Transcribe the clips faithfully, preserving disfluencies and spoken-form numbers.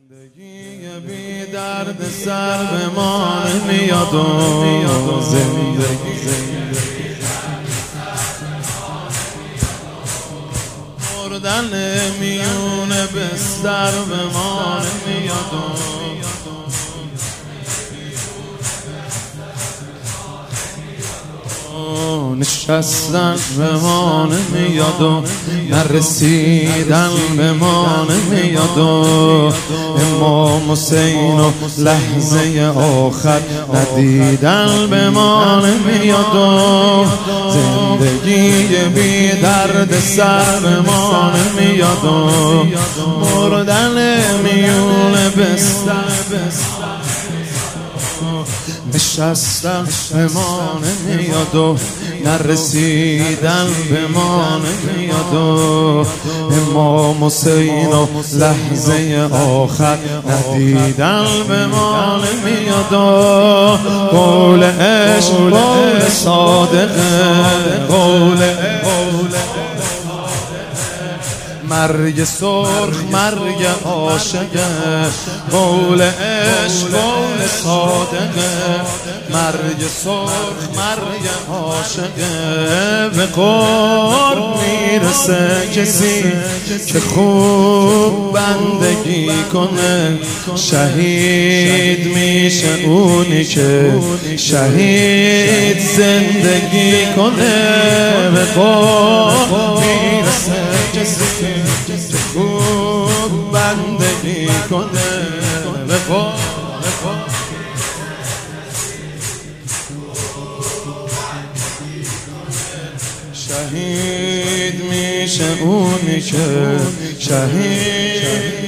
زندگی بی درد سر به ما نمیاد و زندگی مردن میون بستر به ما نمیاد نشستن به ما نمیاد و نرسیدن به ما نمیاد و امام حسین و لحظه آخر ندیدن به ما نمیاد و زندگی بی درد سر به ما نمیاد و مردن میون بستر نشستن به ما نمیاد و نرسیدن به ما نمیاد و امام حسین و لحظه آخر ندیدن به ما نمیاد و قول عشق قول صادقه قول مرگ سرخ مرگ عاشقه قول عشق قول صادقه مرگ سرخ مرگ عاشقه به قرب میرسه کسی که خوب بندگی کنه شهید میشه اونی که شهید زندگی کنه به قرب میرسه کسی که خوب بندگی کنه به قول شهید میشه اونی که شهید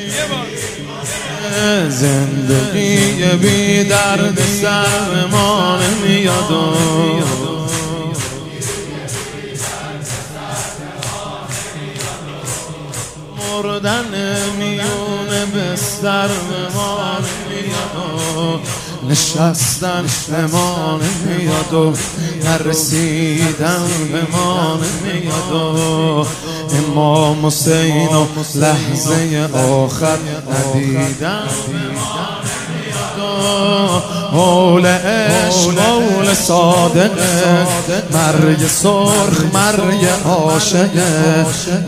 زندگی بی درد سر ما نمیاد مردن میون بستر به ما نمیاد نشستن به ما نمیاد و نرسیدن به ما نمیاد و امام حسین و لحظه آخر ندیدن به ما نمیاد قول عشق قول صادقه مرگ سرخ مرگ عاشقه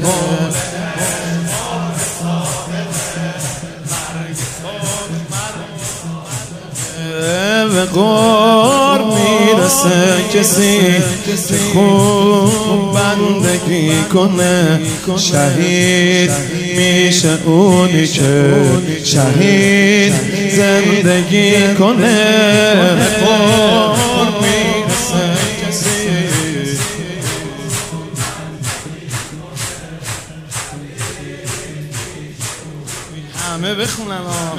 به قرب میرسه کسی که خوب بندگی کنه شهید میشه اونی که شهید زندگی کنه به قرب میرسه کسی همه بخونن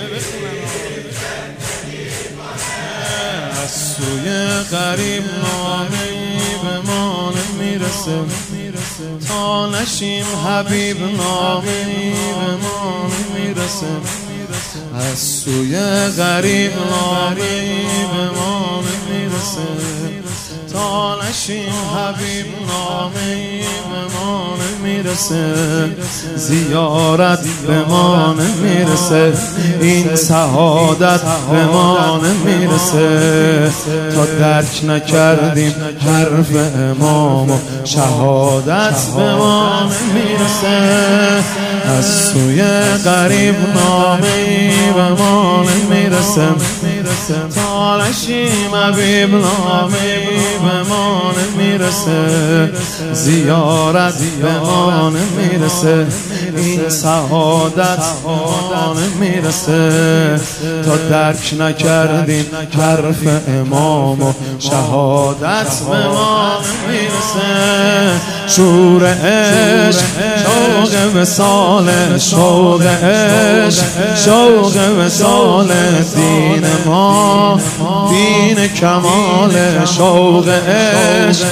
از سوی غریب نامه‌ای به ما نمیرسه تا نشیم حبیب نامه‌ای به ما نمیرسه از سوی غریب نامه‌ای به ما نمیرسه تا نشیم حبیب نامه‌ای به ما نمیرسه زیارت به ما نمیرسه این سعادت به ما نمیرسه تا درک نکردیم حرف امام و شهادت به ما نمیرسه از سوی غریب نامه‌ای به ما نمیرسه تا نشیم حبیب نامه‌ای به ما نمیرسه زیارت به ما نمیرسه این سعادت به ما نمیرسه تا درک نکردیم حرف امام و شهادت به ما نمیرسه شور عشق شوق وصال شوق عشق شوق وصال دین ما دین کمال شوق عشق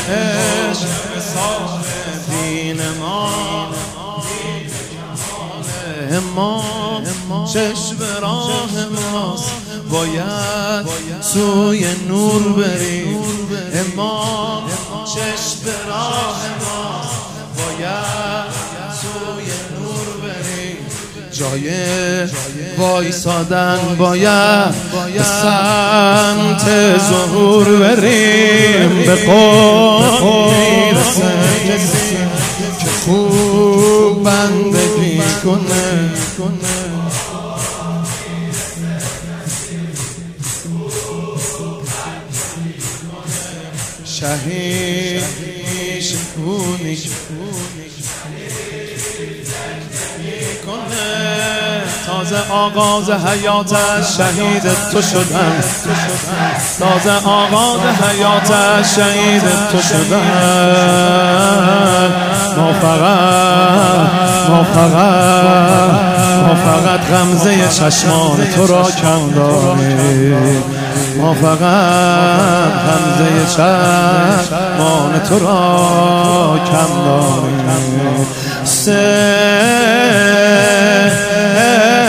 دین ما امام چشم راه ماست باید سوی نور بریم امام چشم راه ماست باید سوی نور بریم جای وایسادن باید به سمت ظهور بریم، به قول میرسه که خوب بندگی کنه. شهید میشکونی تازه آغاز حیاتش شهید تو شدم، تازه آغاز حیاتش شهید تو شدم. ما فقط ما فقط ما فقط غمزه چشمان تو را کم داریم، ما فقط غمزه چشمان تو را کم داریم. سه